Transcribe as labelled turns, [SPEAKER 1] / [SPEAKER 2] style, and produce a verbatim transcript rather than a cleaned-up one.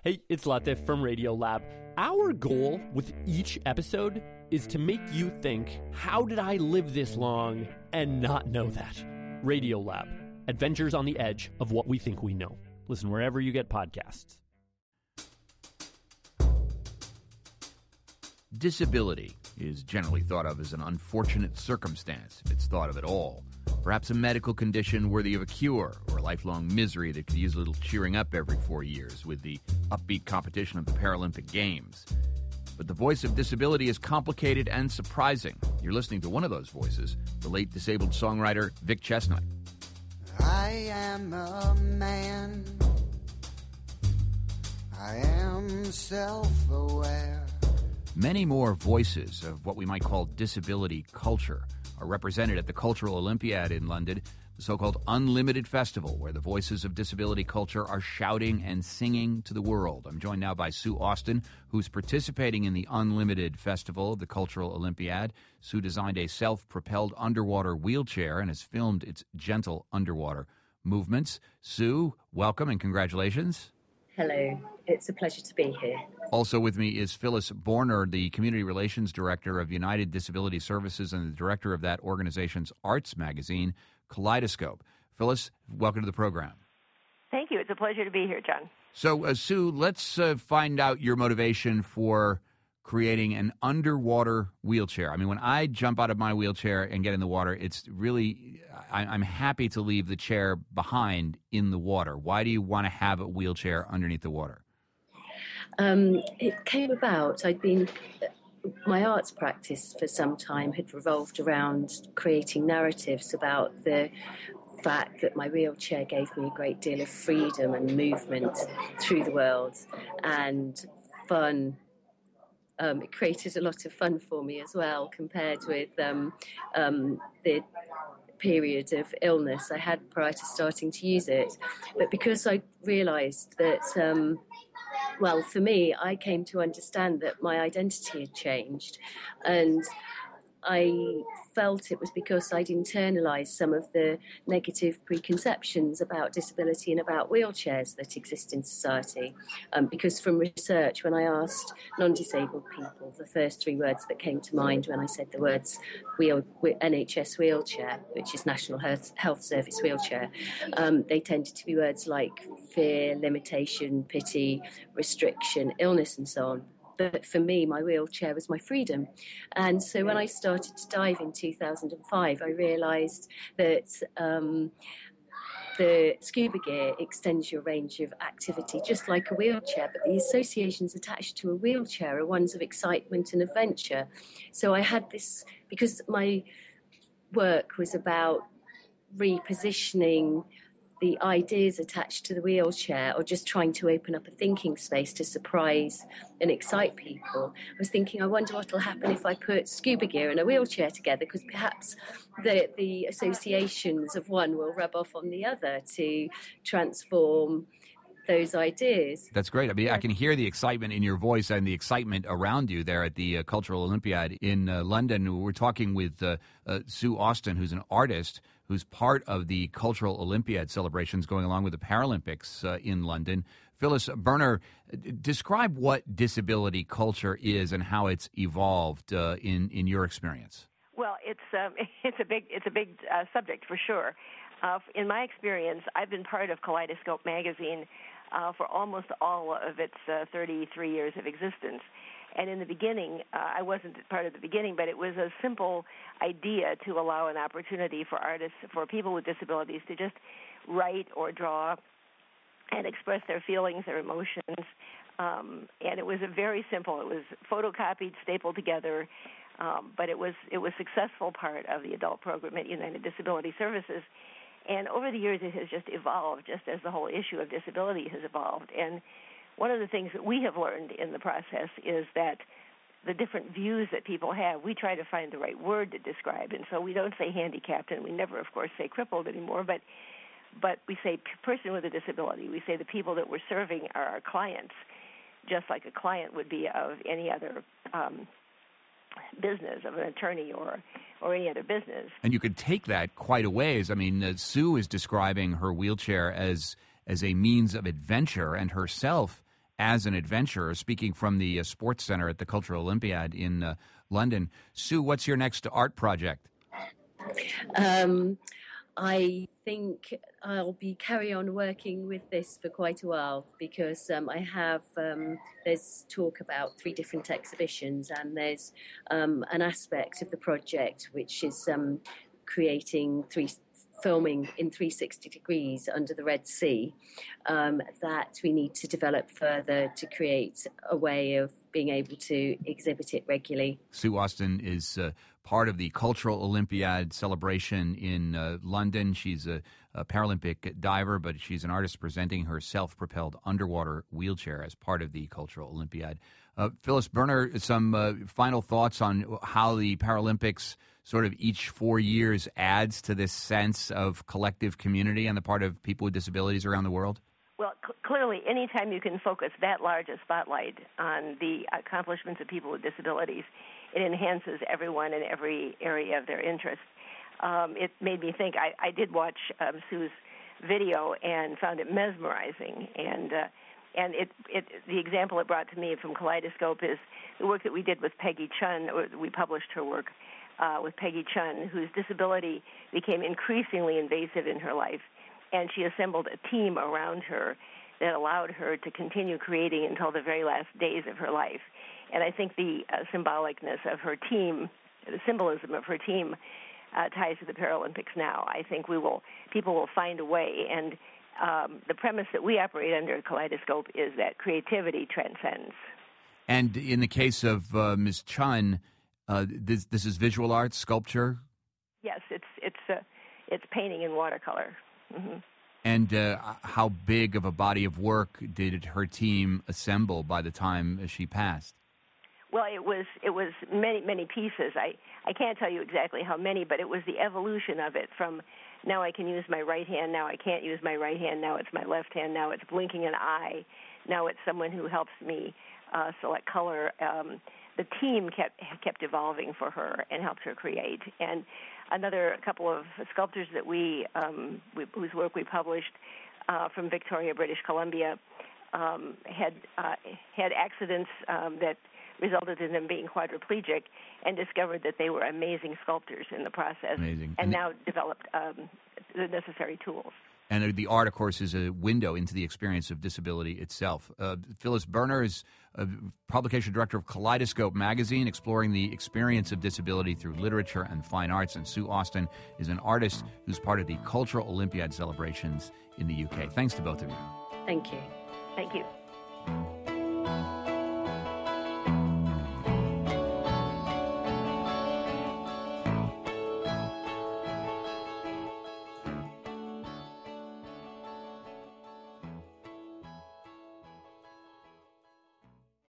[SPEAKER 1] Hey, it's Latif from Radiolab. Our goal with each episode is to make you think, how did I live this long and not know that? Radiolab, adventures on the edge of what we think we know. Listen wherever you get podcasts.
[SPEAKER 2] Disability is generally thought of as an unfortunate circumstance, if it's thought of at all. Perhaps a medical condition worthy of a cure, or a lifelong misery that could use a little cheering up every four years with the upbeat competition of the Paralympic Games. But the voice of disability is complicated and surprising. You're listening to one of those voices, the late disabled songwriter Vic Chesnutt.
[SPEAKER 3] I am a man. I am self-aware.
[SPEAKER 2] Many more voices of what we might call disability culture are represented at the Cultural Olympiad in London, the so-called Unlimited Festival, where the voices of disability culture are shouting and singing to the world. I'm joined now by Sue Austin, who's participating in the Unlimited Festival of the Cultural Olympiad. Sue designed a self-propelled underwater wheelchair and has filmed its gentle underwater movements. Sue, welcome and congratulations.
[SPEAKER 4] Hello. It's a pleasure to be here.
[SPEAKER 2] Also with me is Phyllis Borner, the Community Relations Director of United Disability Services and the Director of that organization's arts magazine, Kaleidoscope. Phyllis, welcome to the program.
[SPEAKER 5] Thank you. It's a pleasure to be here, John.
[SPEAKER 2] So, uh, Sue, let's uh, find out your motivation for creating an underwater wheelchair. I mean, when I jump out of my wheelchair and get in the water, it's really, I, I'm happy to leave the chair behind in the water. Why do you want to have a wheelchair underneath the water?
[SPEAKER 4] Um, it came about, I'd been, my arts practice for some time had revolved around creating narratives about the fact that my wheelchair gave me a great deal of freedom and movement through the world and fun. Um, it created a lot of fun for me as well compared with um, um, the period of illness I had prior to starting to use it. But because I realised that um, well, for me, I came to understand that my identity had changed, and I felt it was because I'd internalised some of the negative preconceptions about disability and about wheelchairs that exist in society. Um, because from research, when I asked non-disabled people, the first three words that came to mind when I said the words wheel, N H S wheelchair, which is National Health, Health Service wheelchair, um, they tended to be words like fear, limitation, pity, restriction, illness, and so on. But for me, my wheelchair was my freedom. And so when I started to dive in two thousand five, I realised that um, the scuba gear extends your range of activity just like a wheelchair, but the associations attached to a wheelchair are ones of excitement and adventure. So I had this, because my work was about repositioning the ideas attached to the wheelchair, or just trying to open up a thinking space to surprise and excite people. I was thinking, I wonder what will happen if I put scuba gear and a wheelchair together, because perhaps the, the associations of one will rub off on the other to transform those ideas.
[SPEAKER 2] That's great. I mean, I can hear the excitement in your voice and the excitement around you there at the uh, Cultural Olympiad in uh, London. We're talking with uh, uh, Sue Austin, who's an artist who's part of the Cultural Olympiad celebrations going along with the Paralympics uh, in London. Phyllis Borner, describe what disability culture is and how it's evolved uh, in in your experience.
[SPEAKER 5] Well, it's um, it's a big it's a big uh, subject for sure. Uh, in my experience, I've been part of Kaleidoscope magazine uh, for almost all of its uh, thirty-three years of existence. And in the beginning, uh, I wasn't part of the beginning, but it was a simple idea to allow an opportunity for artists, for people with disabilities, to just write or draw and express their feelings, their emotions. Um, and it was a very simple. It was photocopied, stapled together, um, but it was it was a successful part of the adult program at United Disability Services. And over the years, it has just evolved, just as the whole issue of disability has evolved. And one of the things that we have learned in the process is that the different views that people have, we try to find the right word to describe. And so we don't say handicapped, and we never, of course, say crippled anymore, but but we say person with a disability. We say the people that we're serving are our clients, just like a client would be of any other um, business, of an attorney or or any other business.
[SPEAKER 2] And you could take that quite a ways. I mean, uh, Sue is describing her wheelchair as as a means of adventure and herself as an adventurer, speaking from the uh, Sports Center at the Cultural Olympiad in uh, London. Sue, what's your next art project?
[SPEAKER 4] Um, I think I'll be carry on working with this for quite a while because um, I have um, there's talk about three different exhibitions, and there's um, an aspect of the project which is um, creating three filming in three hundred sixty degrees under the Red Sea um, that we need to develop further to create a way of being able to exhibit it regularly.
[SPEAKER 2] Sue Austin is uh, part of the Cultural Olympiad celebration in uh, London. She's a, a Paralympic diver, but she's an artist presenting her self-propelled underwater wheelchair as part of the Cultural Olympiad. Uh, Phyllis Berner, some uh, final thoughts on how the Paralympics sort of each four years adds to this sense of collective community on the part of people with disabilities around the world?
[SPEAKER 5] Well, c- clearly, anytime you can focus that large a spotlight on the accomplishments of people with disabilities, it enhances everyone in every area of their interest. Um, it made me think. I, I did watch um, Sue's video and found it mesmerizing. And uh, and it, it the example it brought to me from Kaleidoscope is the work that we did with Peggy Chun. We published her work uh, with Peggy Chun, whose disability became increasingly invasive in her life. And she assembled a team around her that allowed her to continue creating until the very last days of her life. And I think the uh, symbolicness of her team, the symbolism of her team, uh, ties to the Paralympics now. I think we will, people will find a way. And um, the premise that we operate under Kaleidoscope is that creativity transcends.
[SPEAKER 2] And in the case of uh, Miz Chun, uh, this, this is visual art, sculpture?
[SPEAKER 5] Yes, it's it's uh, it's painting in watercolor. Mm-hmm.
[SPEAKER 2] And uh, how big of a body of work did her team assemble by the time she passed?
[SPEAKER 5] Well, it was it was many many pieces. I, I can't tell you exactly how many, but it was the evolution of it from now I can use my right hand, now I can't use my right hand, now it's my left hand, now it's blinking an eye, now it's someone who helps me uh, select color. Um, the team kept kept evolving for her and helped her create. And another couple of sculptors that we, um, we whose work we published uh, from Victoria, British Columbia, um, had uh, had accidents um, that resulted in them being quadriplegic, and discovered that they were amazing sculptors in the process.
[SPEAKER 2] Amazing.
[SPEAKER 5] And,
[SPEAKER 2] and
[SPEAKER 5] now developed um, the necessary tools.
[SPEAKER 2] And the art, of course, is a window into the experience of disability itself. Uh, Phyllis Berner is a publication director of Kaleidoscope magazine, exploring the experience of disability through literature and fine arts. And Sue Austin is an artist who's part of the Cultural Olympiad celebrations in the U K. Thanks to both of you.
[SPEAKER 4] Thank you.
[SPEAKER 5] Thank you.